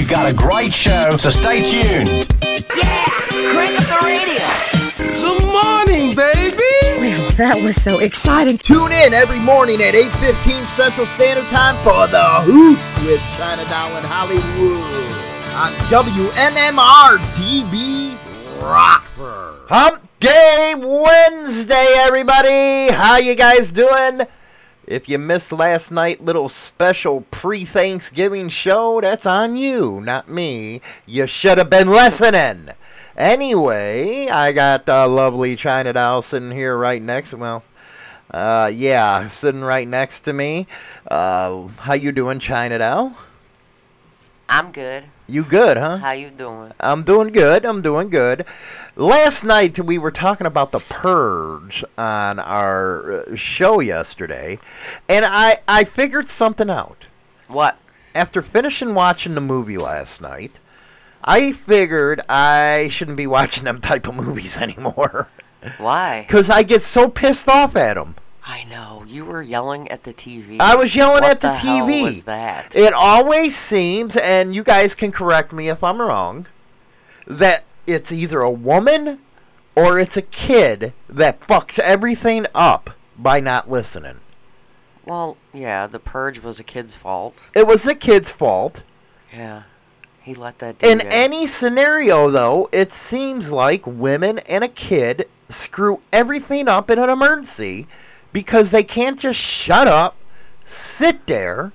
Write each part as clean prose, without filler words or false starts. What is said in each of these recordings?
We've got a great show, so stay tuned. Yeah! Crank up the radio! Good morning, baby! Well, that was so exciting. Tune in every morning at 8:15 Central Standard Time for The Hoot with China Doll and Hollywood on WMMR DB Rockford. Hump Day Wednesday, everybody! How you guys doing? If you missed last night's little special pre-Thanksgiving show, that's on you, not me. You should have been listening. Anyway, I got lovely China Doll sitting here right next. Sitting right next to me. How you doing, China Doll? I'm good. You good, huh? How you doing? I'm doing good. Last night we were talking about The Purge on our show yesterday, and I figured something out. What? After finishing watching the movie last night, I figured I shouldn't be watching them type of movies anymore. Why? Because I get so pissed off at them. I know. You were yelling at the TV. I was yelling at the What the TV. hell was that? It always seems, and you guys can correct me if I'm wrong, that it's either a woman or it's a kid that fucks everything up by not listening. Well, yeah, the purge was a kid's fault. It was the kid's fault. Yeah. He let that do In that. any scenario, though, it seems like women and a kid screw everything up in an emergency because they can't just shut up, sit there,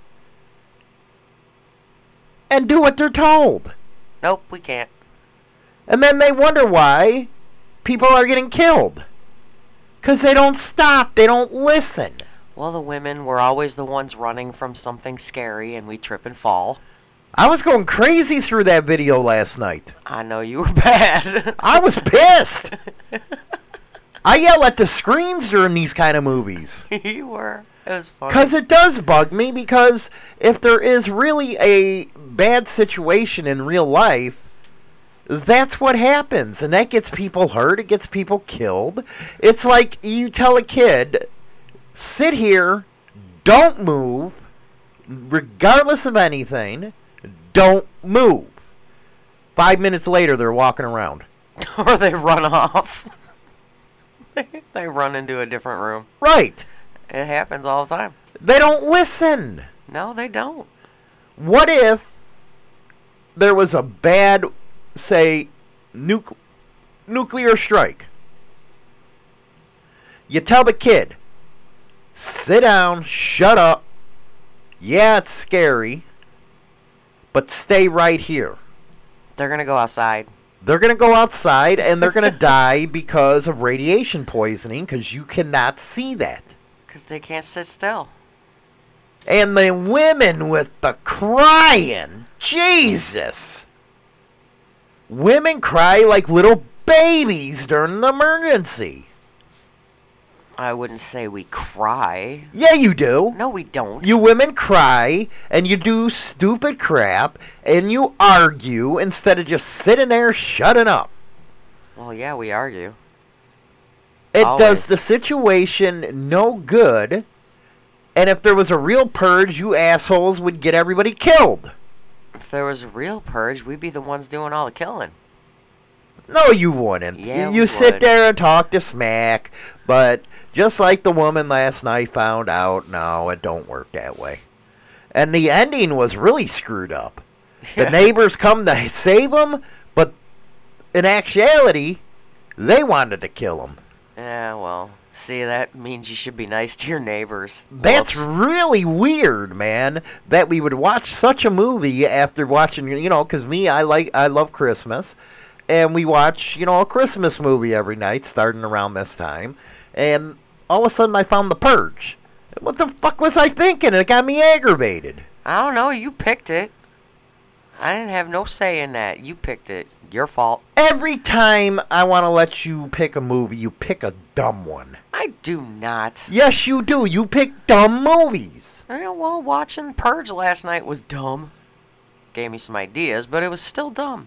and do what they're told. Nope, we can't. And then they wonder why people are getting killed. Because they don't stop. They don't listen. Well, the women were always the ones running from something scary, and we trip and fall. I was going crazy through that video last night. I know you were bad. I was pissed. I yell at the screens during these kind of movies. You were. It was funny. Because it does bug me, because if there is really a bad situation in real life, that's what happens. And that gets people hurt. It gets people killed. It's like you tell a kid, sit here, don't move, regardless of anything, don't move. 5 minutes later, they're walking around. Or they run off. They run into a different room. Right. It happens all the time. They don't listen. No, they don't. What if there was a bad, say, nuclear strike? You tell the kid, sit down, shut up. Yeah, it's scary, but stay right here. They're going to go outside. They're going to go outside, and they're going to die because of radiation poisoning, because you cannot see that. Because they can't sit still. And the women with the crying, Jesus. Women cry like little babies during an emergency. I wouldn't say we cry. Yeah, you do. No, we don't. You women cry, and you do stupid crap, and you argue instead of just sitting there shutting up. Well, yeah, we argue. It Always. does the situation no good, and if there was a real purge, you assholes would get everybody killed. If there was a real purge, we'd be the ones doing all the killing. No, you wouldn't. Yeah, you we sit would. there and talk to smack, but just like the woman last night found out, no, it don't work that way. And the ending was really screwed up. The neighbors come to save them, but in actuality, they wanted to kill him. Yeah, well, see, that means you should be nice to your neighbors. That's Whoops. really weird, man, that we would watch such a movie after watching, because I love Christmas. And we watch, a Christmas movie every night, starting around this time. And all of a sudden, I found The Purge. What the fuck was I thinking? It got me aggravated. I don't know, you picked it. I didn't have no say in that. You picked it. Your fault. Every time I want to let you pick a movie, you pick a dumb one. I do not. Yes, you do. You pick dumb movies. Yeah, well, watching Purge last night was dumb. Gave me some ideas, but it was still dumb.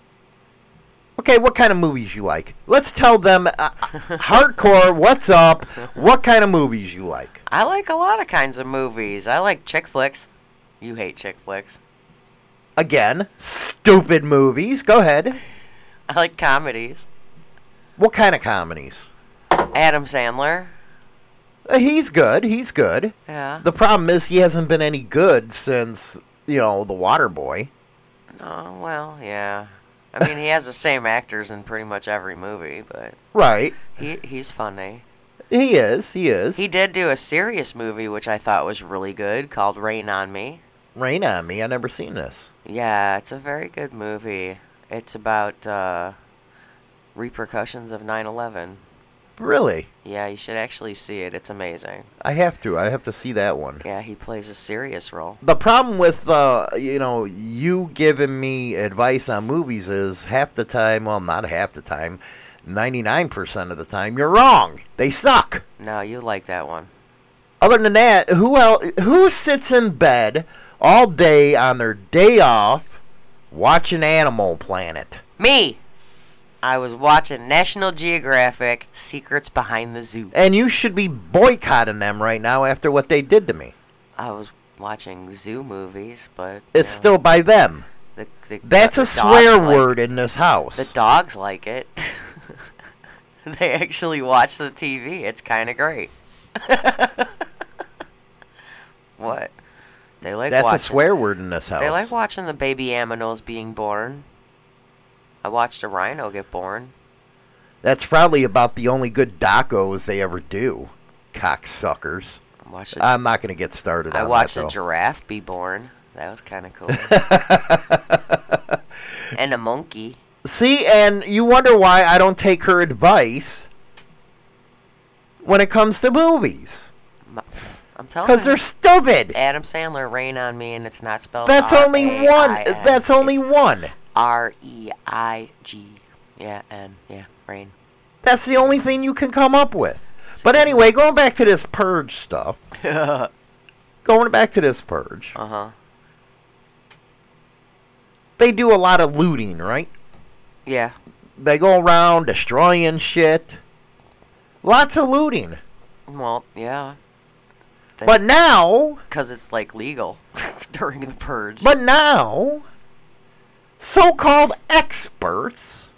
Okay, what kind of movies you like? Let's tell them, hardcore, what's up, what kind of movies you like. I like a lot of kinds of movies. I like chick flicks. You hate chick flicks. Again, stupid movies. Go ahead. I like comedies. What kind of comedies? Adam Sandler. He's good. He's good. Yeah. The problem is he hasn't been any good since, The Waterboy. Oh, well, yeah. I mean, he has the same actors in pretty much every movie, but Right. he's funny. He is. He did do a serious movie, which I thought was really good, called Rain on Me. Rain on Me. I've never seen this. Yeah, it's a very good movie. It's about repercussions of 9/11. Really? Yeah, you should actually see it. It's amazing. I have to. I have to see that one. Yeah, he plays a serious role. The problem with, you giving me advice on movies is half the time, well, not half the time, 99% of the time, you're wrong. They suck. No, you like that one. Other than that, who sits in bed all day on their day off watching Animal Planet? Me! I was watching National Geographic Secrets Behind the Zoo. And you should be boycotting them right now after what they did to me. I was watching zoo movies, but... It's still by them. That's a swear word in this house. The dogs like it. They actually watch the TV. It's kind of great. What? They like That's watching, a swear word in this house. They like watching the baby aminos being born. I watched a rhino get born. That's probably about the only good docos they ever do. Cocksuckers. I'm not going to get started on that, I watched though. a giraffe be born. That was kind of cool. And a monkey. See, and you wonder why I don't take her advice when it comes to movies. I'm telling you. Because they're stupid. Adam Sandler, Rain on Me, and it's not spelled That's only one. R-A-I-N. That's only one. R-E-I-G. Yeah, N. Yeah, Rain. That's the only thing you can come up with. But anyway, going back to this Purge stuff. Going back to this Purge. Uh-huh. They do a lot of looting, right? Yeah. They go around destroying shit. Lots of looting. Well, yeah. But now... Because it's, like, legal during the Purge. But now... so-called experts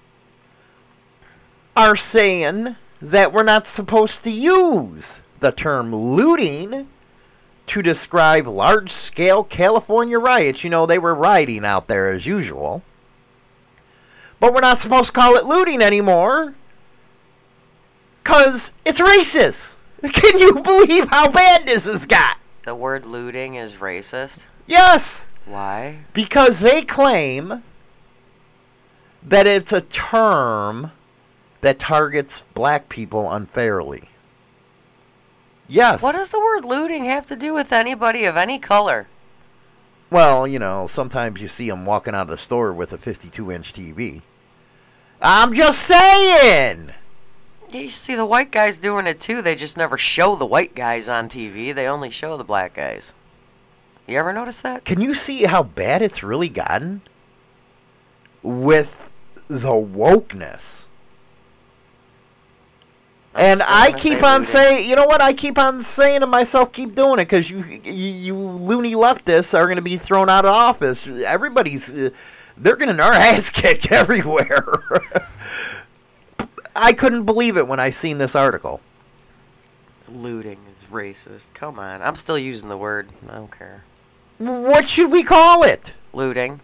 are saying that we're not supposed to use the term looting to describe large-scale California riots. You know, they were rioting out there as usual. But we're not supposed to call it looting anymore because it's racist. Can you believe how bad this has got? The word looting is racist? Yes. Why? Because they claim that it's a term that targets black people unfairly. Yes. What does the word looting have to do with anybody of any color? Well, you know, sometimes you see them walking out of the store with a 52-inch TV. I'm just saying! Yeah, you see the white guys doing it too. They just never show the white guys on TV. They only show the black guys. You ever notice that? Can you see how bad it's really gotten? With the wokeness. And I keep on saying, you know what? I keep on saying to myself, keep doing it, because you loony leftists are going to be thrown out of office. Everybody's, they're getting our ass kicked everywhere. I couldn't believe it when I seen this article. Looting is racist. Come on. I'm still using the word. I don't care. What should we call it? Looting.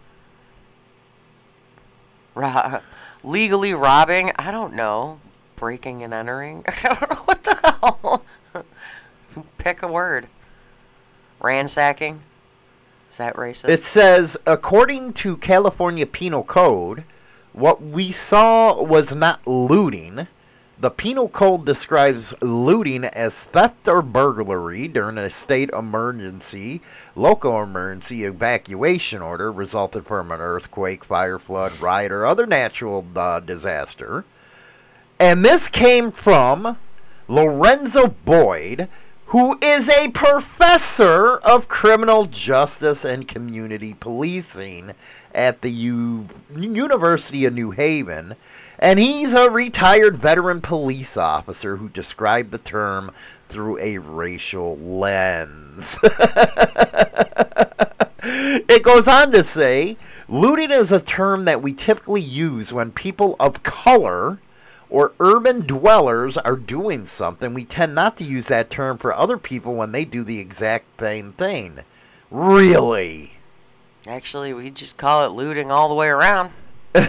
Legally robbing? I don't know. Breaking and entering? I don't know what the hell. Pick a word. Ransacking? Is that racist? It says, according to California Penal Code, what we saw was not looting. The Penal Code describes looting as theft or burglary during a state emergency, local emergency evacuation order resulting from an earthquake, fire, flood, riot, or other natural disaster. And this came from Lorenzo Boyd, who is a professor of criminal justice and community policing at the University of New Haven. And he's a retired veteran police officer who described the term through a racial lens. It goes on to say, looting is a term that we typically use when people of color or urban dwellers are doing something. We tend not to use that term for other people when they do the exact same thing. Really? Actually, we just call it looting all the way around. I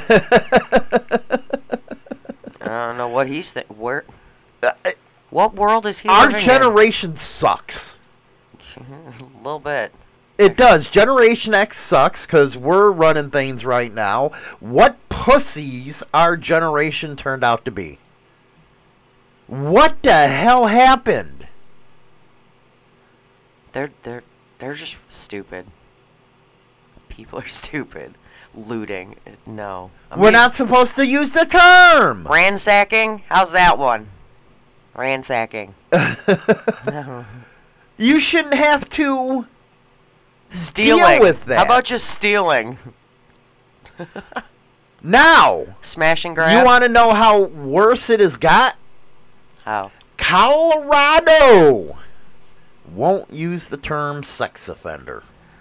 don't know what he's where. What world is he living Our generation sucks. A little bit. It does. Generation X sucks because we're running things right now. What pussies our generation turned out to be. What the hell happened? They're just stupid. People are stupid. Looting. No. We're not supposed to use the term. Ransacking? How's that one? Ransacking. You shouldn't have to Stealing. deal with that. How about just stealing? Now, Smash and grab? you want to know how worse it has got? How? Colorado won't use the term sex offender.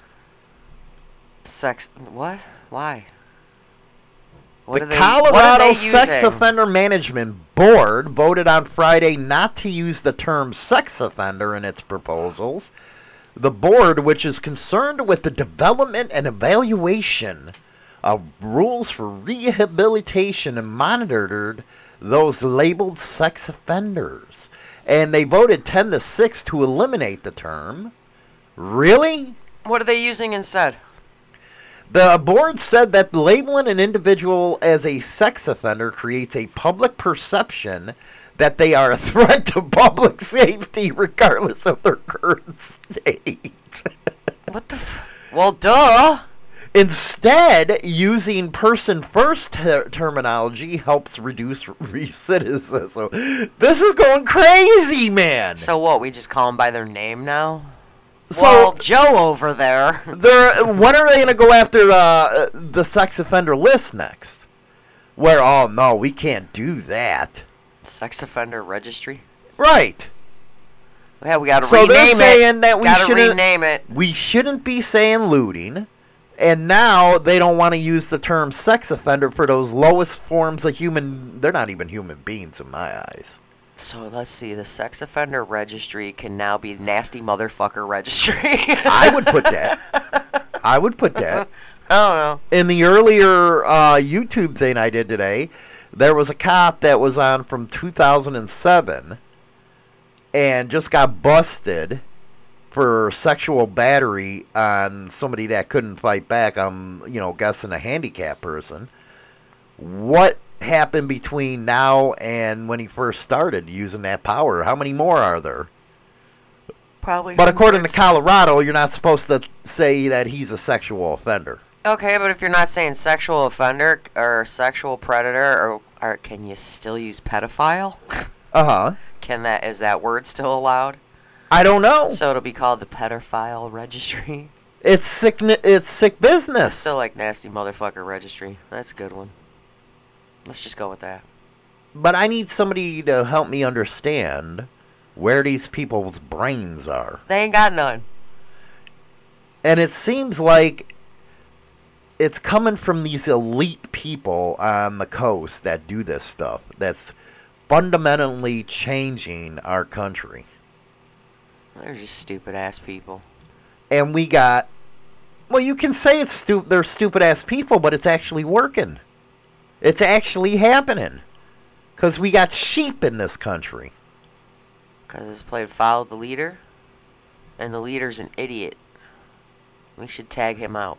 Sex. What? Why? The Colorado Sex Offender Management Board voted on Friday not to use the term sex offender in its proposals. The board, which is concerned with the development and evaluation of rules for rehabilitation, and monitored those labeled sex offenders. And they voted 10-6 to eliminate the term. Really? What are they using instead? The board said that labeling an individual as a sex offender creates a public perception that they are a threat to public safety regardless of their current state. What the well, duh! Instead, using person-first terminology helps reduce recidivism. This is going crazy, man! So what, we just call them by their name now? So, well, Joe over there. When are they going to go after the sex offender list next? Where, oh no, we can't do that. Sex offender registry? Right. Yeah, we got to so rename it. So they're saying that rename it. We shouldn't be saying looting. And now they don't want to use the term sex offender for those lowest forms of they're not even human beings in my eyes. So let's see, the sex offender registry can now be nasty motherfucker registry. I would put that. I don't know. In the earlier YouTube thing I did today, there was a cop that was on from 2007 and just got busted for sexual battery on somebody that couldn't fight back. I'm, guessing a handicapped person. What happened between now and when he first started using that power? How many more are there? Probably. But according to Colorado, you're not supposed to say that he's a sexual offender. Okay, but if you're not saying sexual offender or sexual predator, or can you still use pedophile? Uh-huh. Is that word still allowed? I don't know. So it'll be called the pedophile registry. It's sick business. I still like nasty motherfucker registry. That's a good one. Let's just go with that. But I need somebody to help me understand where these people's brains are. They ain't got none. And it seems like it's coming from these elite people on the coast that do this stuff. That's fundamentally changing our country. They're just stupid-ass people. And we got... Well, you can say they're stupid-ass people, but it's actually working. It's actually happening. Because we got sheep in this country. Because it's played follow the leader. And the leader's an idiot. We should tag him out.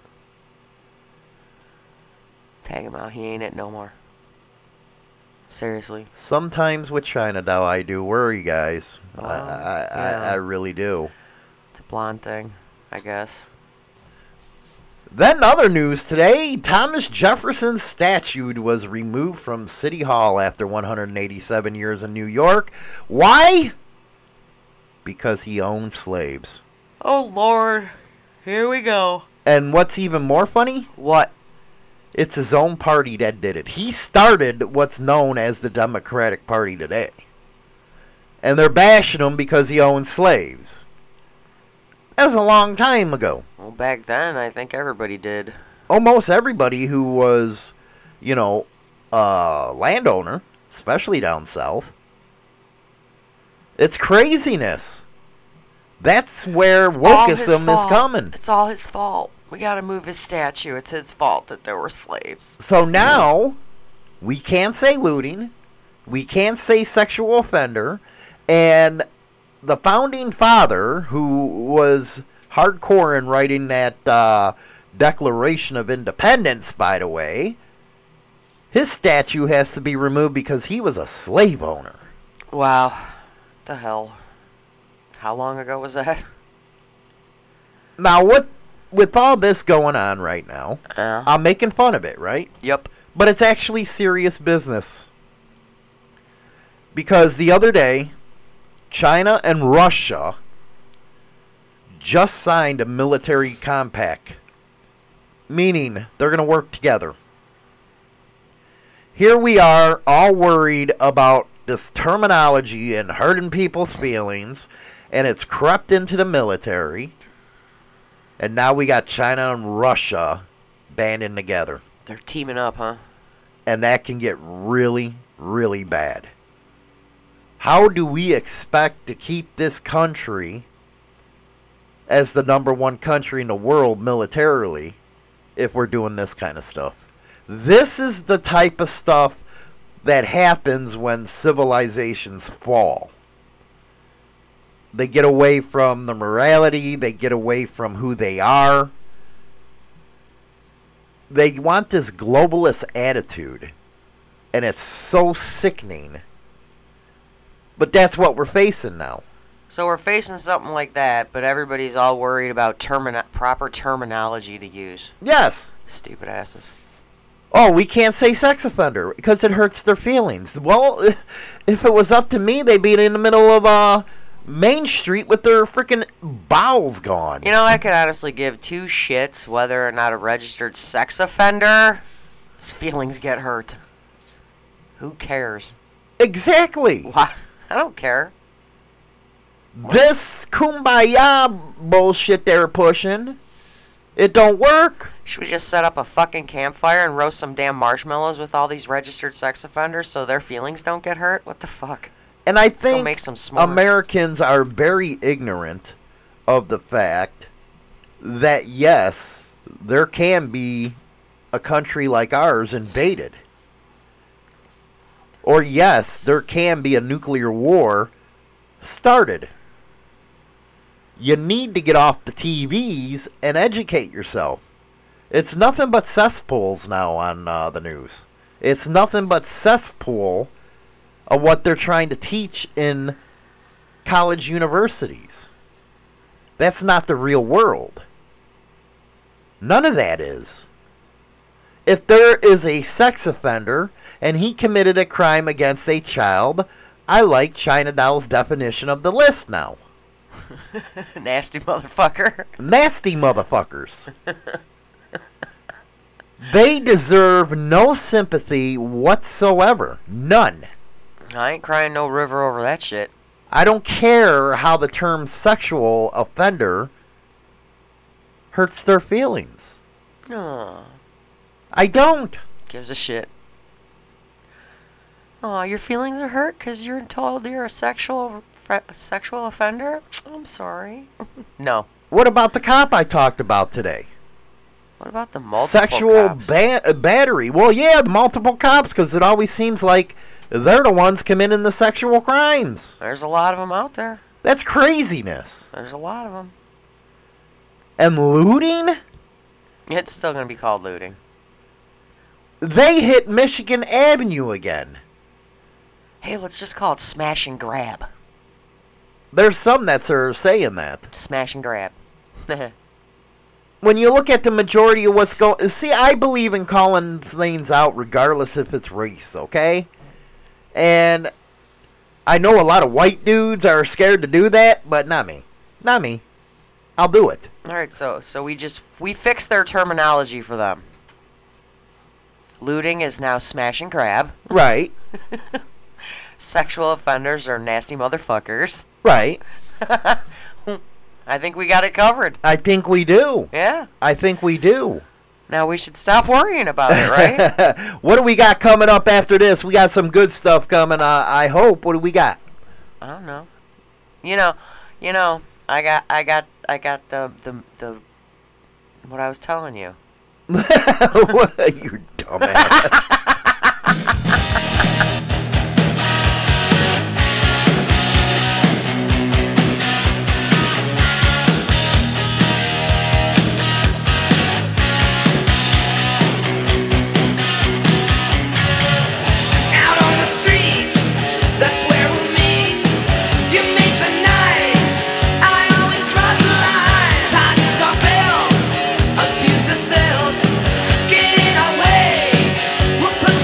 Tag him out. He ain't it no more. Seriously. Sometimes with China Doll I do worry, guys. Well, I really do. It's a blonde thing, I guess. Then other news today, Thomas Jefferson's statue was removed from City Hall after 187 years in New York. Why? Because he owned slaves. Oh, Lord. Here we go. And what's even more funny? What? It's his own party that did it. He started what's known as the Democratic Party today. And they're bashing him because he owned slaves. That was a long time ago. Well, back then, I think everybody did. Almost everybody who was, a landowner, especially down south. It's craziness. That's where wokeism is coming. It's all his fault. We gotta move his statue. It's his fault that there were slaves. So now, we can't say looting. We can't say sexual offender. And the founding father, who was hardcore in writing that Declaration of Independence, by the way, his statue has to be removed because he was a slave owner. Wow. The hell? How long ago was that? Now, with all this going on right now, I'm making fun of it, right? Yep. But it's actually serious business. Because the other day, China and Russia just signed a military compact, meaning they're going to work together. Here we are, all worried about this terminology and hurting people's feelings, and it's crept into the military, and now we got China and Russia banding together. They're teaming up, huh? And that can get really, really bad. How do we expect to keep this country as the number one country in the world militarily if we're doing this kind of stuff? This is the type of stuff that happens when civilizations fall. They get away from the morality. They get away from who they are. They want this globalist attitude. And it's so sickening. But that's what we're facing now. So we're facing something like that, but everybody's all worried about proper terminology to use. Yes. Stupid asses. Oh, we can't say sex offender because it hurts their feelings. Well, if it was up to me, they'd be in the middle of Main Street with their freaking bowels gone. You know, I could honestly give two shits whether or not a registered sex offender, his feelings get hurt. Who cares? Exactly. Why? I don't care. This kumbaya bullshit they're pushing, it don't work. Should we just set up a fucking campfire and roast some damn marshmallows with all these registered sex offenders so their feelings don't get hurt? What the fuck? And I Let's go think make some s'mores. Americans are very ignorant of the fact that, yes, there can be a country like ours invaded. Or, yes, there can be a nuclear war started. You need to get off the TVs and educate yourself. It's nothing but cesspools now on the news. It's nothing but cesspool of what they're trying to teach in college universities. That's not the real world. None of that is. If there is a sex offender and he committed a crime against a child, I like China Doll's definition of the list now. Nasty motherfucker. Nasty motherfuckers. They deserve no sympathy whatsoever. None. I ain't crying no river over that shit. I don't care how the term sexual offender hurts their feelings. Aw. I don't. Gives a shit. Aw, your feelings are hurt because you're told you're a sexual offender? I'm sorry. No. What about the cop I talked about today? What about the multiple Sexual cops? battery. Well, yeah, the multiple cops, because it always seems like they're the ones committing the sexual crimes. There's a lot of them out there. That's craziness. There's a lot of them. And looting? It's still going to be called looting. They hit Michigan Avenue again. Hey, let's just call it smash and grab. There's some that are saying that. Smash and grab. When you look at the majority of what's going... See, I believe in calling things out regardless if it's race, okay? And I know a lot of white dudes are scared to do that, but not me. Not me. I'll do it. Alright, so we fixed their terminology for them. Looting is now smash and grab. Right. Sexual offenders are nasty motherfuckers. Right. I think we got it covered. I think we do. Yeah. I think we do. Now we should stop worrying about it, right? What do we got coming up after this? We got some good stuff coming. I hope. What do we got? I don't know. You know. I got the what I was telling you. You dumbass. Abuse the cells, get in our way. We'll put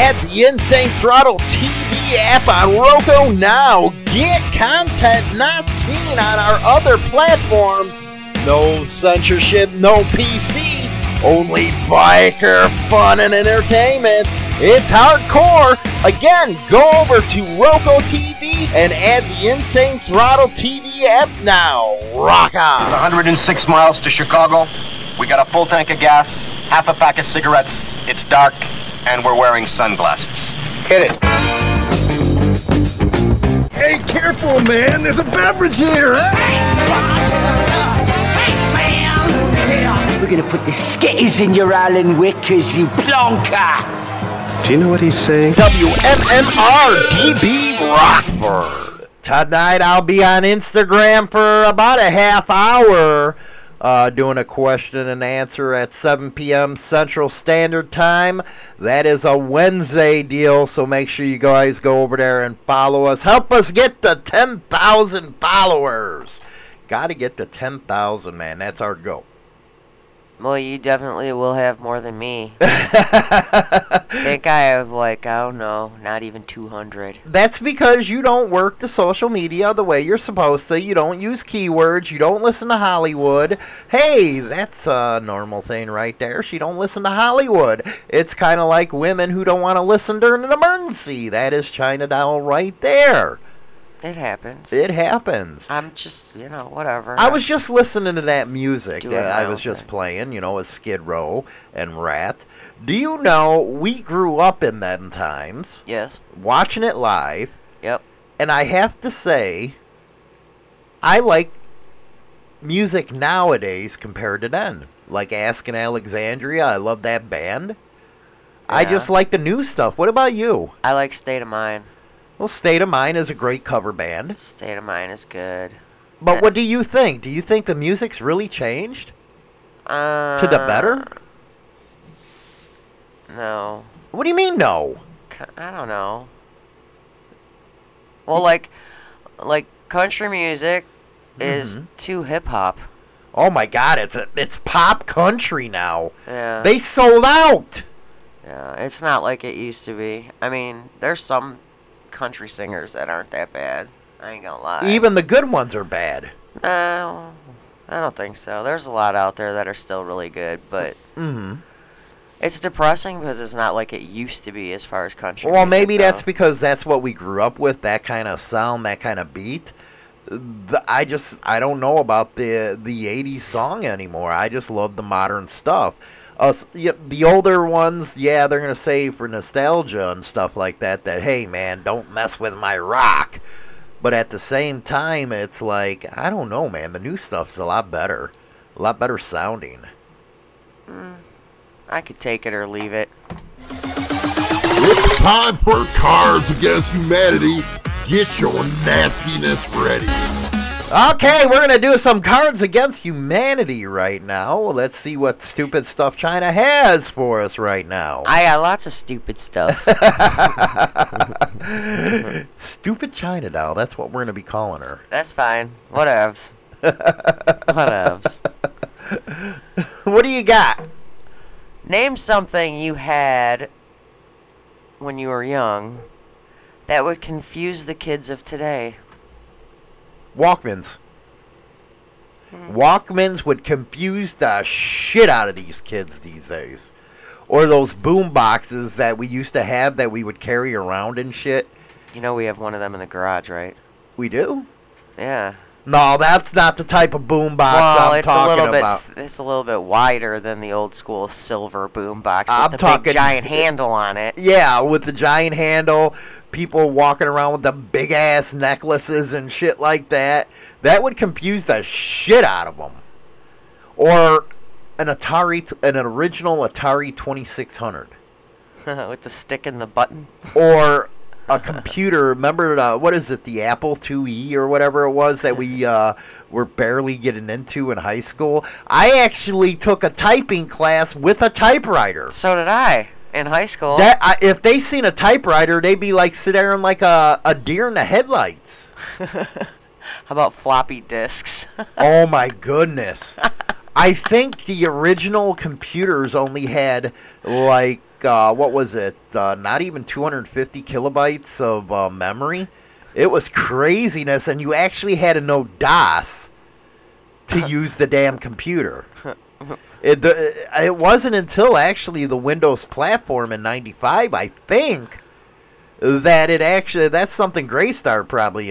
add the Insane Throttle TV app on Roku now. Get content not seen on our other platforms. No censorship, no PC, only biker fun and entertainment. It's hardcore. Again, go over to Roku TV and add the Insane Throttle TV app now. Rock on. 106 miles to Chicago. We got a full tank of gas, half a pack of cigarettes. It's dark, and we're wearing sunglasses. Hit it. Hey, careful, man. There's a beverage here, huh? We're gonna put the skitters in your Alan Wickers, you plonker! Do you know what he's saying? WMMR DB Rockford. Tonight I'll be on Instagram for about a half hour doing a question and answer at 7 p.m. Central Standard Time. That is a Wednesday deal, so make sure you guys go over there and follow us. Help us get to 10,000 followers. Got to get to 10,000, man. That's our goal. Well, you definitely will have more than me. I think I have, like, I don't know, not even 200. That's because you don't work the social media the way you're supposed to. You don't use keywords. You don't listen to Hollywood. Hey, that's a normal thing right there. She don't listen to Hollywood. It's kind of like women who don't want to listen during an emergency. That is China Doll right there. It happens. It happens. I'm just, whatever. I was just listening to that music Doing that I my was own just thing. playing, with Skid Row and Rat. Do you know we grew up in them times, Yes. watching it live, Yep. and I have to say, I like music nowadays compared to then. Like Askin' Alexandria, I love that band. I Yeah. just like the new stuff. What about you? I like State of Mind. Well, State of Mind is a great cover band. State of Mind is good. But what do you think? Do you think the music's really changed to the better? No. What do you mean, no? I don't know. Well, like country music is too hip hop. Oh my God, it's pop country now. Yeah. They sold out. Yeah, it's not like it used to be. I mean, there's some country singers that aren't that bad. I ain't gonna lie. Even the good ones are bad. No, I don't think so. There's a lot out there that are still really good, but it's depressing because it's not like it used to be as far as country Well, music maybe that's goes. because that's what we grew up with, that kind of sound, that kind of beat. I don't know about the 80s song anymore. I just love the modern stuff. The older ones, yeah, they're going to say for nostalgia and stuff like that, hey, man, don't mess with my rock. But at the same time, it's like, I don't know, man. The new stuff's a lot better sounding. I could take it or leave it. It's time for Cards Against Humanity. Get your nastiness ready. Okay, we're going to do some Cards Against Humanity right now. Let's see what stupid stuff China has for us right now. I got lots of stupid stuff. Stupid China Doll, that's what we're going to be calling her. That's fine. Whatevs. Whatevs. What do you got? Name something you had when you were young that would confuse the kids of today. Walkmans. Walkmans would confuse the shit out of these kids these days. Or those boom boxes that we used to have that we would carry around and shit. You know we have one of them in the garage, right? We do? Yeah. No, that's not the type of boom box Well, I'm it's talking about. it's a little bit wider than the old school silver boom box with I'm the talking- big giant handle on it. Yeah, with the giant handle, people walking around with the big ass necklaces and shit like that. That would confuse the shit out of them. Or an original Atari 2600. With the stick in the button. Or a computer. Remember, the Apple IIe or whatever it was that we were barely getting into in high school? I actually took a typing class with a typewriter. So did I in high school. If they seen a typewriter, they'd be like staring like a deer in the headlights. How about floppy disks? Oh my goodness. I think the original computers only had like what was it? Not even 250 kilobytes of memory. It was craziness, and you actually had to know DOS to use the damn computer. It wasn't until actually the Windows platform in 95, I think, that that's something Graystar probably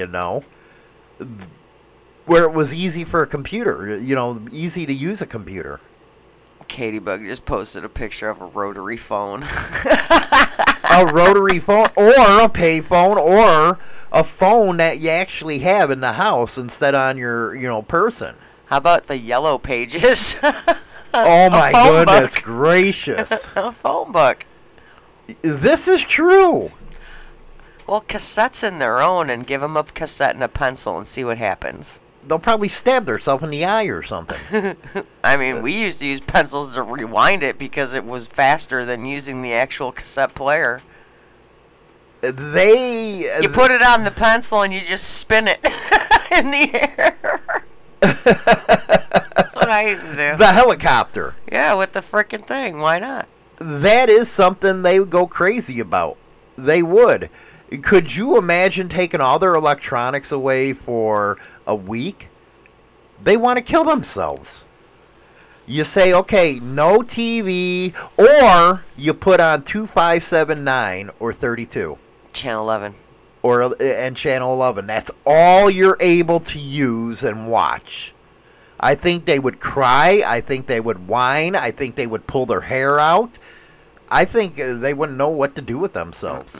where it was easy for a computer, easy to use a computer. Katie Bug just posted a picture of a rotary phone. A rotary phone, or a pay phone, or a phone that you actually have in the house instead on your person. How about the Yellow Pages? Oh my goodness gracious. A phone book. This is true. Well, cassettes in their own, and give them a cassette and a pencil and see what happens. They'll probably stab themselves in the eye or something. I mean, we used to use pencils to rewind it because it was faster than using the actual cassette player. You put it on the pencil and you just spin it in the air. That's what I used to do. The helicopter. Yeah, with the frickin' thing. Why not? That is something they would go crazy about. They would. Could you imagine taking all their electronics away for a week? They want to kill themselves. You say, okay, no TV, or you put on 2579 or 32. Channel 11. And Channel 11. That's all you're able to use and watch. I think they would cry. I think they would whine. I think they would pull their hair out. I think they wouldn't know what to do with themselves.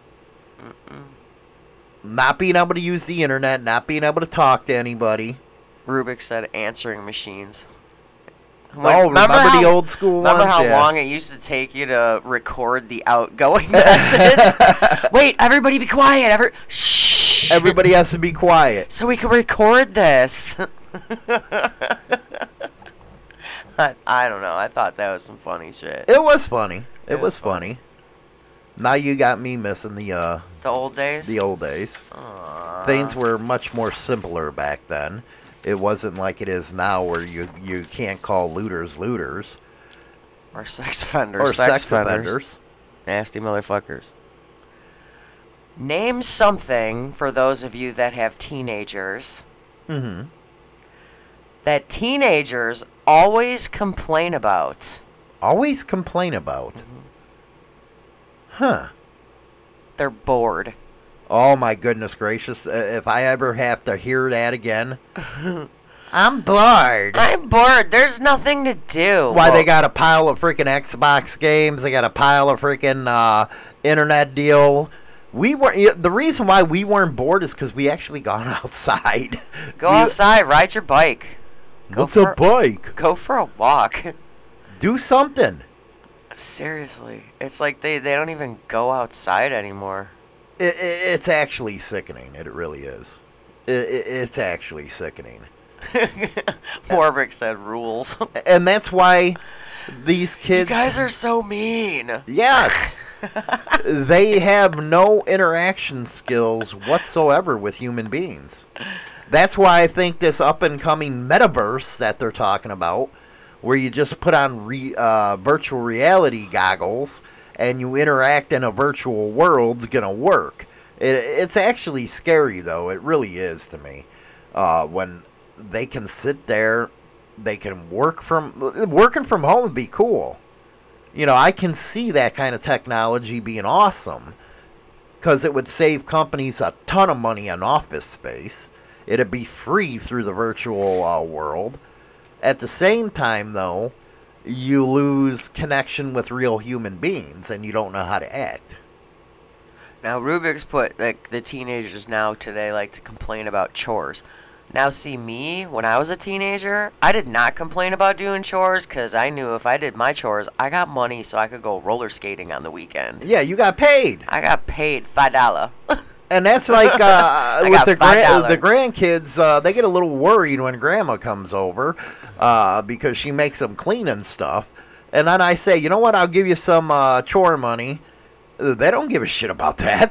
Not being able to use the internet, not being able to talk to anybody. Rubik said answering machines. Remember the old school ones? Remember how long it used to take you to record the outgoing message? Wait, everybody be quiet. Shh. Everybody has to be quiet. So we can record this. I don't know. I thought that was some funny shit. It was funny. It was funny. Now you got me missing the old days? The old days. Aww. Things were much more simpler back then. It wasn't like it is now where you can't call looters. Or sex offenders. Or sex offenders. Nasty motherfuckers. Name something, for those of you that have teenagers, that teenagers always complain about. Always complain about? Huh. They're bored. Oh my goodness gracious. If I ever have to hear that again. I'm bored. I'm bored. There's nothing to do. Why, they got a pile of freaking Xbox games. They got a pile of freaking internet deal. The reason why we weren't bored is because we actually gone outside. Go outside. Ride your bike. What's a bike? Go for a walk. Do something. Seriously. It's like they don't even go outside anymore. It's actually sickening. It really is. It's actually sickening. Warwick said rules. And that's why these kids... You guys are so mean. Yes. They have no interaction skills whatsoever with human beings. That's why I think this up-and-coming metaverse that they're talking about, where you just put on virtual reality goggles and you interact in a virtual world, is going to work. It's actually scary, though. It really is to me. When they can sit there, they can working from home would be cool. I can see that kind of technology being awesome because it would save companies a ton of money on office space. It'd be free through the virtual world. At the same time, though, you lose connection with real human beings and you don't know how to act. Now, Rubik's put like the teenagers now today like to complain about chores. Now, see me, when I was a teenager, I did not complain about doing chores because I knew if I did my chores, I got money so I could go roller skating on the weekend. Yeah, you got paid. I got paid $5. And that's like with the grandkids, they get a little worried when grandma comes over because she makes them clean and stuff. And then I say, you know what, I'll give you some chore money. They don't give a shit about that.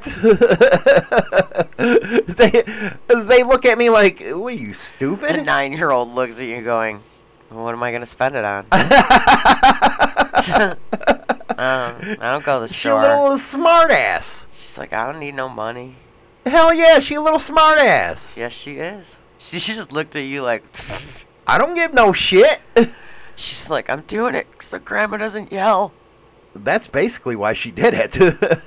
They look at me like, what are you, stupid? The 9-year-old looks at you going, what am I going to spend it on? I don't go to the She a store. little smart ass. She's like, I don't need no money. Hell yeah, she a little smart ass. Yes, she is. She just looked at you like, I don't give no shit. she's like, I'm doing it so grandma doesn't yell. That's basically why she did it.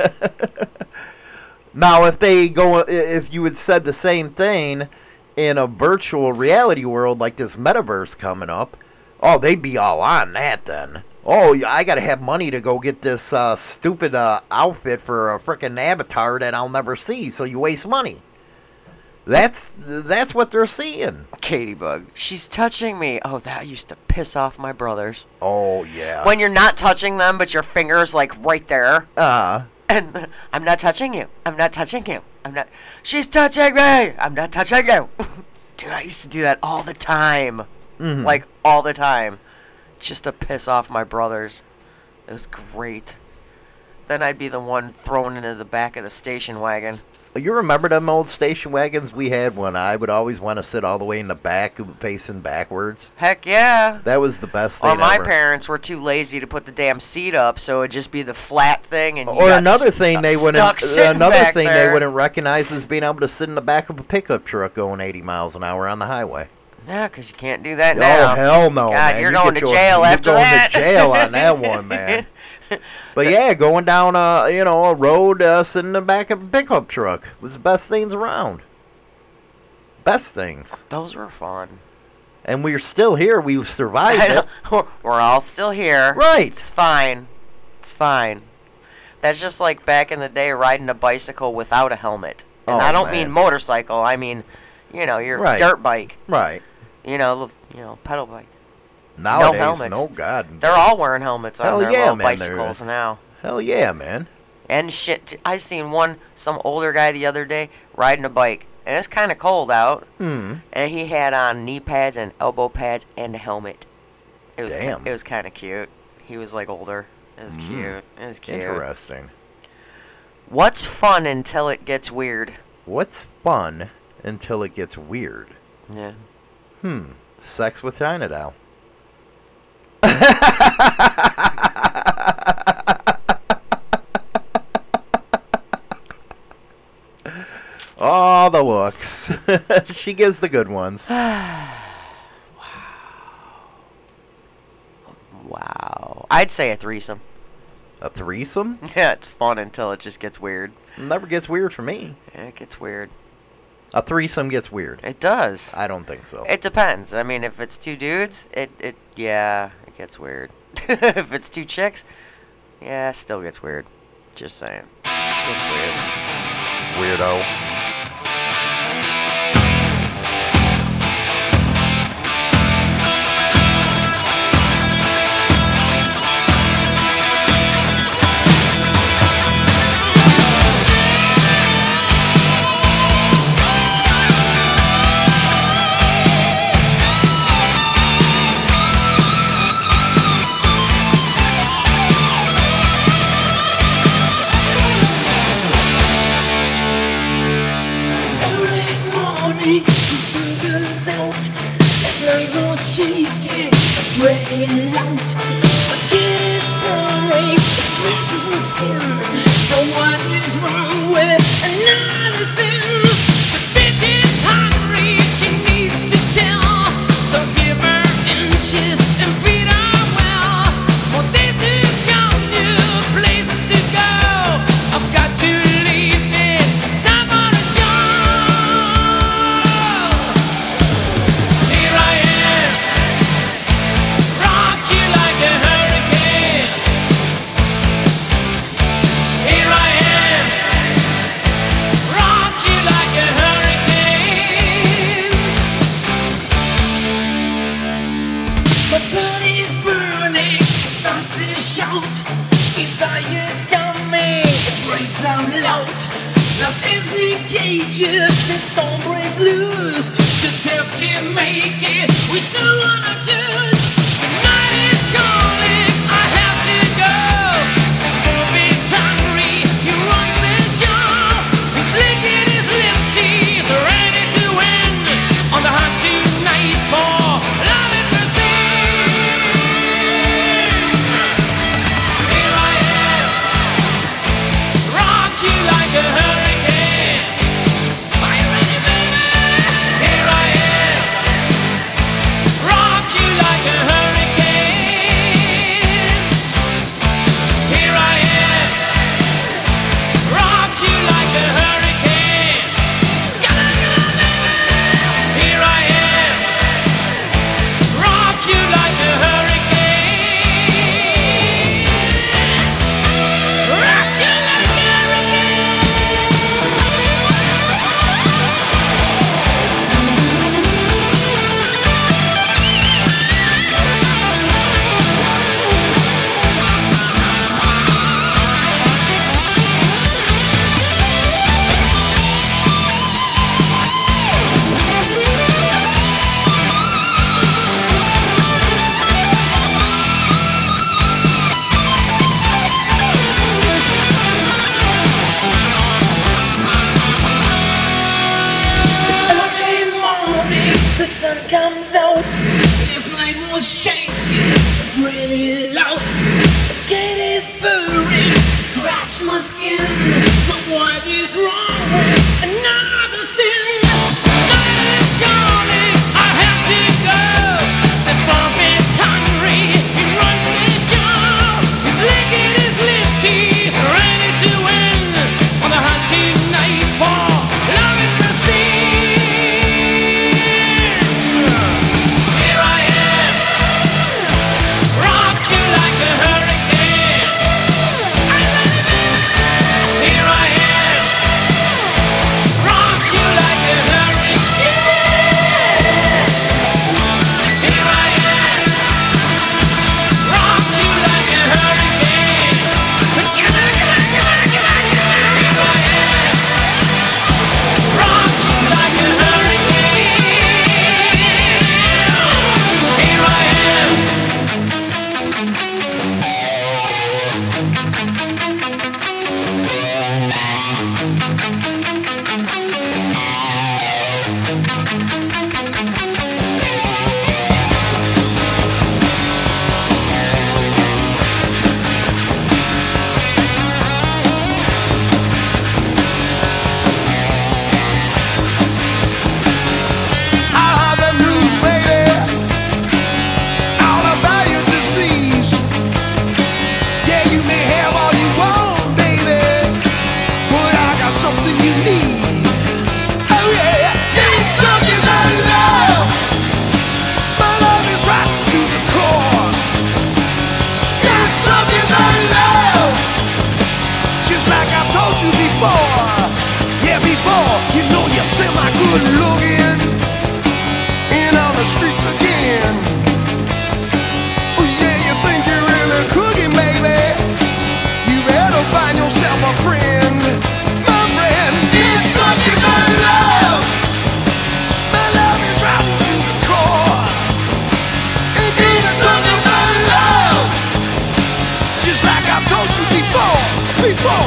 Now, if you had said the same thing in a virtual reality world like this metaverse coming up, oh, they'd be all on that then. Oh, I gotta have money to go get this stupid outfit for a frickin' avatar that I'll never see, so you waste money. That's what they're seeing. Katybug, she's touching me. Oh, that used to piss off my brothers. Oh, yeah. When you're not touching them, but your finger's like right there. And I'm not touching you. I'm not touching you. I'm not. She's touching me. I'm not touching you. Dude, I used to do that all the time. Mm-hmm. Like, all the time. Just to piss off my brothers. It was great. Then I'd be the one thrown into the back of the station wagon. You remember them old station wagons we had when I would always want to sit all the way in the back facing backwards? Heck yeah. That was the best thing Or my ever. parents were too lazy to put the damn seat up, so it'd just be the flat thing. And you Or got another thing they stuck sitting back they there. wouldn't recognize is being able to sit in the back of a pickup truck going 80 miles an hour on the highway. Yeah, because you can't do that now. Oh, hell no, God, man. you're You going get to your- jail after You're that. going to jail on that one, man. But yeah, going down a road sitting in the back of a pickup truck was the best things around. Best things. Those were fun. And we're still here. We've survived I it. know. We're all still here. Right. It's fine. It's fine. That's just like back in the day riding a bicycle without a helmet. And Oh, I don't man. mean motorcycle. I mean, your Right. dirt bike. Right. Pedal bike. Nowadays, helmets. no God. They're all wearing helmets on Hell their yeah, little man, bicycles they're- now. Hell yeah, man. And shit, I seen some older guy the other day riding a bike, and it's kind of cold out, and he had on knee pads and elbow pads and a helmet. It was Damn. It was kind of cute. He was like older. It was cute. It was cute. Interesting. What's fun until it gets weird? What's fun until it gets weird? Yeah. Sex with China Doll. Oh, the looks. She gives the good ones. Wow. I'd say a threesome. A threesome? Yeah, it's fun until it just gets weird. Never gets weird for me. Yeah, it gets weird. A threesome gets weird. It does. I don't think so. It depends. I mean, if it's two dudes, it gets weird. If it's two chicks, yeah, it still gets weird. Just saying. Gets weird. Weirdo. Shaking, praying out. My kid is pouring, it scratches my skin. So what is wrong with another sin? The bitch is hungry, she needs to tell. So give her inches and feed her well. More days to come, new places to go. I've got to leave, it's time for the show. Here I am. Rock you like a hurricane. Here I am. Rock you like a hurricane. My body's burning, it starts to shout. Desire's coming, it breaks out loud. Lost in the cages, the storm breaks loose. Just have to make it, we still wanna choose. The night is calling, I have to go. The movie's hungry, he runs the show. He's licking his lips, he's ready to win. On the hunt tonight for love and mercy. Here I am. you like a hurricane. Are you ready, baby? Here I am. Rock you like a hurricane. Here I am. Rock you like a hurricane. Come on, baby. Here I am. Rock you like a hurricane. Rock you like a It's early morning, the sun comes out. This night was shaking really loud. The gate is burning, scratch my skin. So what is wrong with another sin? Night is calling, I have to go. The bump is hungry, he runs the show. He's licking his lips, he's ready to win. On the hunt tonight for love and prestige. Here I am, rock you like a hurricane. Here I am, rock you like a hurricane. Here I am, rock you like a hurricane. Here I am, rock you like a hurricane. Here I am. I have the news, baby, all about your disease. Yeah, you may have all you want, baby, but I got something you need. Oh yeah, you're talking about love. My love is right to the core. You're talking about love, just like I told you before. Yeah, before, you know you're semi-good looking in on the streets again. Oh yeah, you think you're really cooking, baby? You better find yourself a friend, my friend. You're talking about love. My love is right to the core. And you're talking about love, just like I told you before. Before.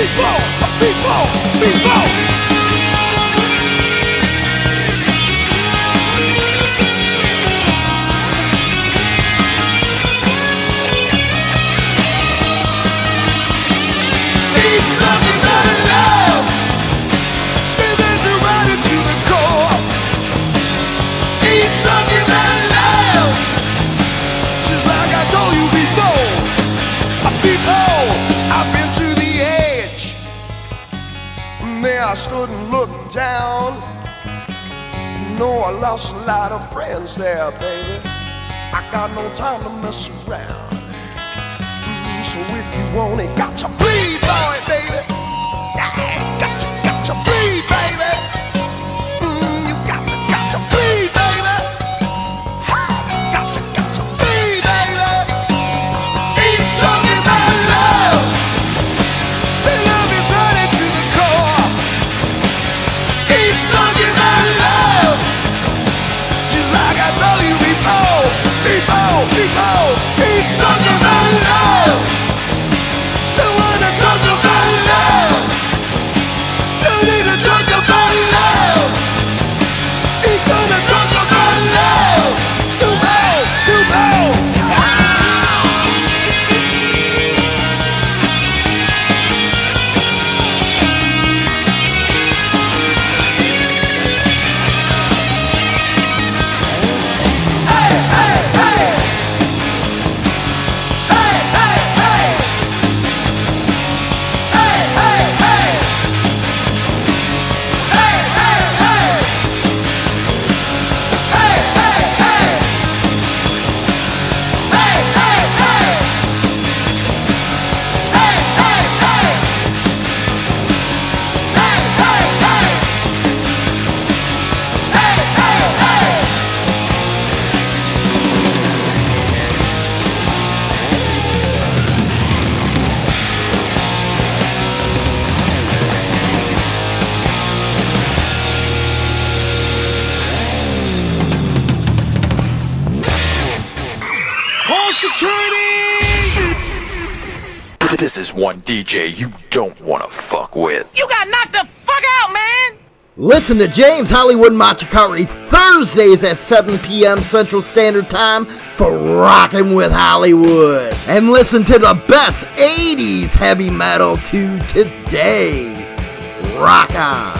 Keep talking about love, baby, you're right into the core. Keep talking about love, just like I told you before. Before I've been to the edge, and there I stood and looked down. You know I lost a lot of friends there, baby. I got no time to mess around. So if you want it, got to bleed, boy, baby. Yeah, got to bleed, baby. You got to bleed, baby. Got to bleed, baby. Keep talking about love. The love is running to the core. Keep talking about love, just like I told you before. Keep talking about love. Don't wanna talk This is one DJ you don't want to fuck with. You got knocked the fuck out, man! Listen to James Hollywood Machikari Thursdays at 7 p.m. Central Standard Time for Rockin' with Hollywood. And listen to the best 80s heavy metal to today. Rock on.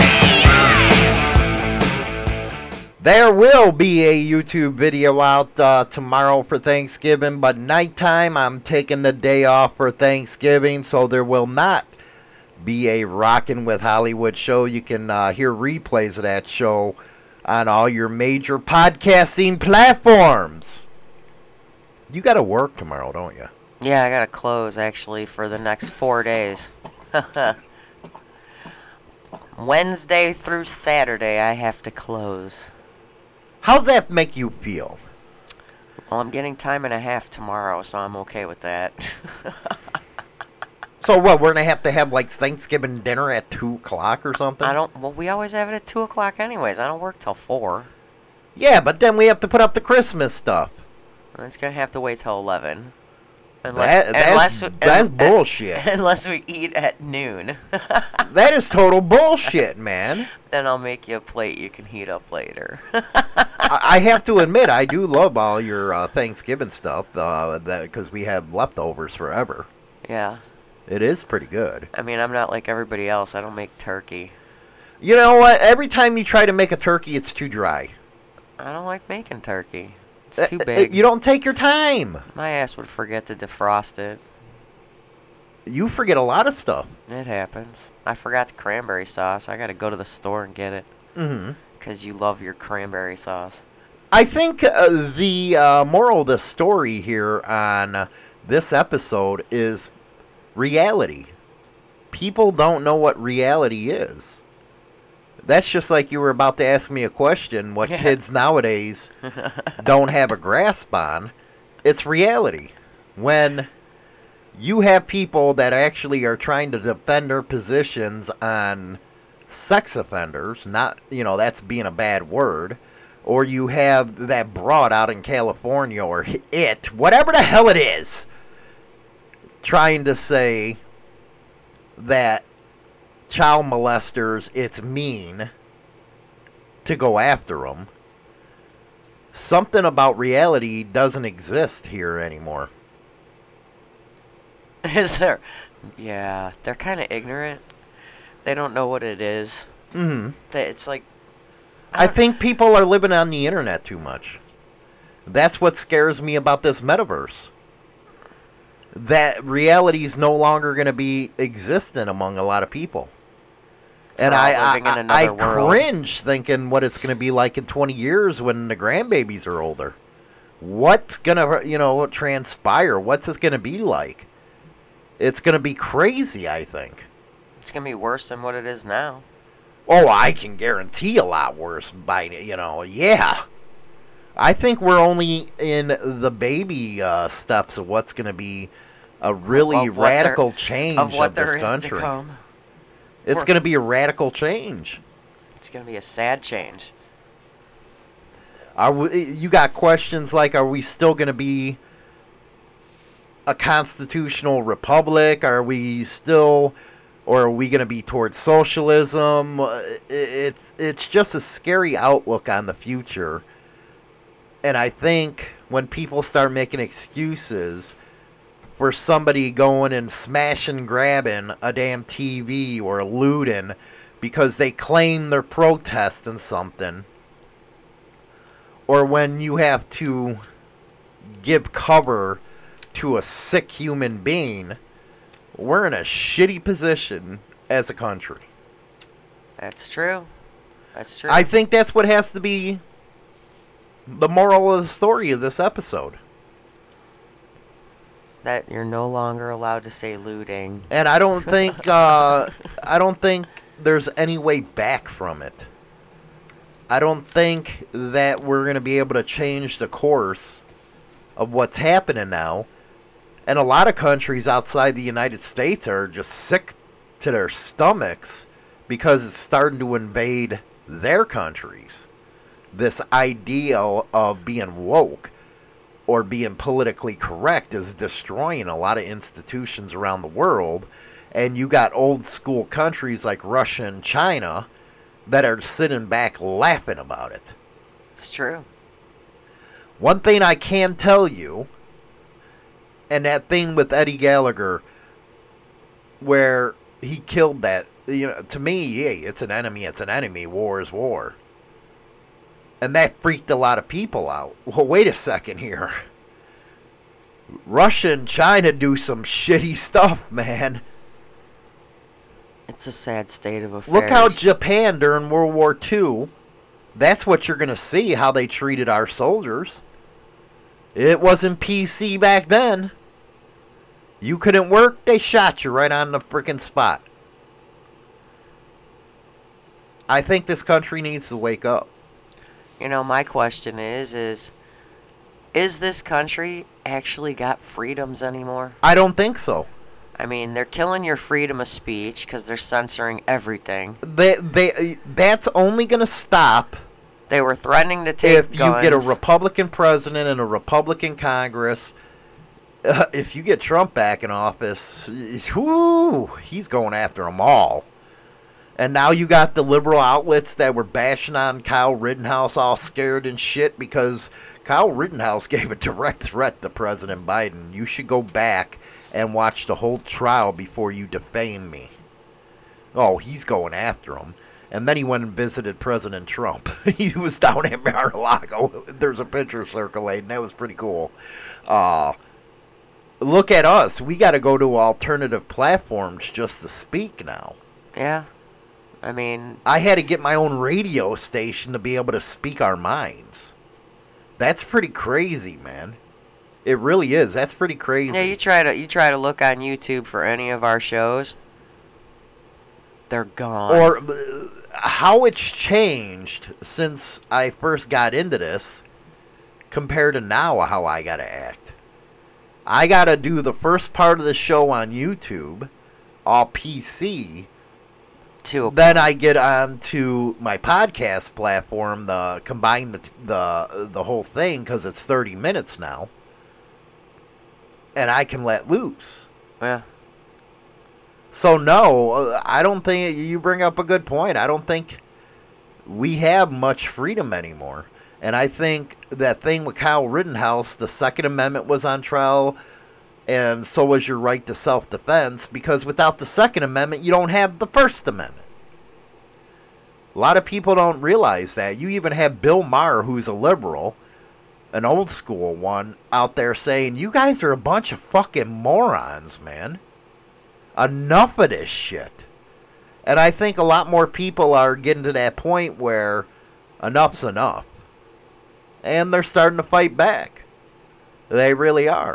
There will be a YouTube video out tomorrow for Thanksgiving, but nighttime I'm taking the day off for Thanksgiving, so there will not be a Rockin' with Hollywood show. You can hear replays of that show on all your major podcasting platforms. You got to work tomorrow, don't you? Yeah, I got to close, actually, for the next 4 days. Wednesday through Saturday, I have to close. How's that make you feel? Well, I'm getting time and a half tomorrow, so I'm okay with that. So what, we're going to have like Thanksgiving dinner at 2 o'clock or something? Well, we always have it at 2 o'clock anyways. I don't work till 4. Yeah, but then we have to put up the Christmas stuff. Well, it's going to have to wait till 11. That's bullshit. Unless we eat at noon. That is total bullshit, man. Then I'll make you a plate you can heat up later. I have to admit, I do love all your Thanksgiving stuff because we have leftovers forever. Yeah. It is pretty good. I mean, I'm not like everybody else. I don't make turkey. You know what? Every time you try to make a turkey, it's too dry. I don't like making turkey. It's too big. You don't take your time. My ass would forget to defrost it. You forget a lot of stuff. It happens. I forgot the cranberry sauce. I got to go to the store and get it. Mm-hmm. Because you love your cranberry sauce. I think the moral of the story here on this episode is reality. People don't know what reality is. That's just like you were about to ask me a question, what kids nowadays don't have a grasp on. It's reality. When you have people that actually are trying to defend their positions on sex offenders, not, that's being a bad word, or you have that broad out in California, or whatever the hell it is, trying to say that child molesters, it's mean to go after them. Something about reality doesn't exist here anymore. Is there? Yeah, they're kind of ignorant. They don't know what it is. Mm-hmm. It's like... I think people are living on the internet too much. That's what scares me about this metaverse. That reality is no longer going to be existent among a lot of people. And I cringe thinking what it's going to be like in 20 years when the grandbabies are older. What's going to, transpire? What's it going to be like? It's going to be crazy, I think. It's going to be worse than what it is now. Oh, I can guarantee a lot worse by, yeah. I think we're only in the baby steps of what's going to be a really radical change of this country. To come. It's going to be a radical change. It's going to be a sad change. You got questions like, are we still going to be a constitutional republic? Are we still, or are we going to be towards socialism? It's just a scary outlook on the future. And I think when people start making excuses for somebody going and smashing and grabbing a damn TV or looting because they claim they're protesting something, or when you have to give cover to a sick human being, we're in a shitty position as a country. That's true. That's true. I think that's what has to be the moral of the story of this episode. That you're no longer allowed to say looting. And I don't think there's any way back from it. I don't think that we're going to be able to change the course of what's happening now. And a lot of countries outside the United States are just sick to their stomachs because it's starting to invade their countries. This ideal of being woke. or being politically correct is destroying a lot of institutions around the world. And you got old school countries like Russia and China that are sitting back laughing about it. It's true. One thing I can tell you, and that thing with Eddie Gallagher, where he killed that, to me, yeah, it's an enemy, war is war. And that freaked a lot of people out. Well, wait a second here. Russia and China do some shitty stuff, man. It's a sad state of affairs. Look how Japan during World War II, that's what you're going to see, how they treated our soldiers. It wasn't PC back then. You couldn't work, they shot you right on the freaking spot. I think this country needs to wake up. My question is this country actually got freedoms anymore? I don't think so. I mean, they're killing your freedom of speech because they're censoring everything. That's only going to stop. They were threatening to take if guns. You get a Republican president and a Republican Congress. If you get Trump back in office, he's going after them all. And now you got the liberal outlets that were bashing on Kyle Rittenhouse all scared and shit because Kyle Rittenhouse gave a direct threat to President Biden. You should go back and watch the whole trial before you defame me. Oh, he's going after him. And then he went and visited President Trump. He was down at Mar-a-Lago. There's a picture circulating. That was pretty cool. Look at us. We got to go to alternative platforms just to speak now. Yeah. I mean, I had to get my own radio station to be able to speak our minds. That's pretty crazy, man. It really is. That's pretty crazy. Yeah, you try to look on YouTube for any of our shows. They're gone. Or how it's changed since I first got into this compared to now how I got to act. I got to do the first part of the show on YouTube, all PC. Then I get on to my podcast platform, combine the whole thing because it's 30 minutes now. And I can let loose. Yeah. So, no, I don't think you bring up a good point. I don't think we have much freedom anymore. And I think that thing with Kyle Rittenhouse, the Second Amendment was on trial, and so was your right to self-defense, because without the Second Amendment, you don't have the First Amendment. A lot of people don't realize that. You even have Bill Maher, who's a liberal, an old school one, out there saying, you guys are a bunch of fucking morons, man. Enough of this shit. And I think a lot more people are getting to that point where enough's enough. And they're starting to fight back. They really are.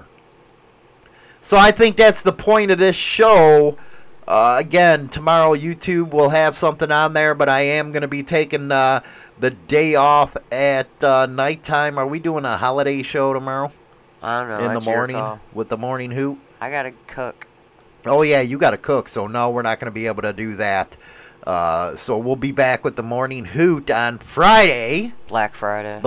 So I think that's the point of this show. Again, tomorrow YouTube will have something on there, but I am going to be taking the day off at nighttime. Are we doing a holiday show tomorrow? I don't know. In the morning with the morning hoot? I got to cook. Oh, yeah, you got to cook. So, no, we're not going to be able to do that. So we'll be back with the morning hoot on Friday. Black Friday.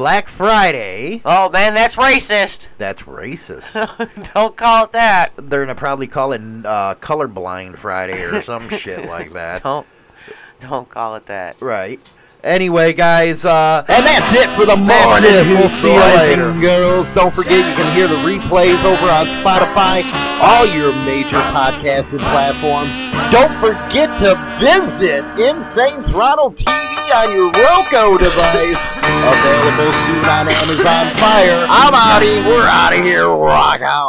Oh, man, that's racist. That's racist. Don't call it that. They're going to probably call it Colorblind Friday or some shit like that. Don't call it that. Right. Anyway, guys, and that's it for the morning. We'll see you later. Girls, don't forget you can hear the replays over on Spotify, all your major podcasting platforms. Don't forget to visit Insane Throttle TV on your Roku device. Available soon on Amazon Fire. I'm outie. We're out of here. Rock out.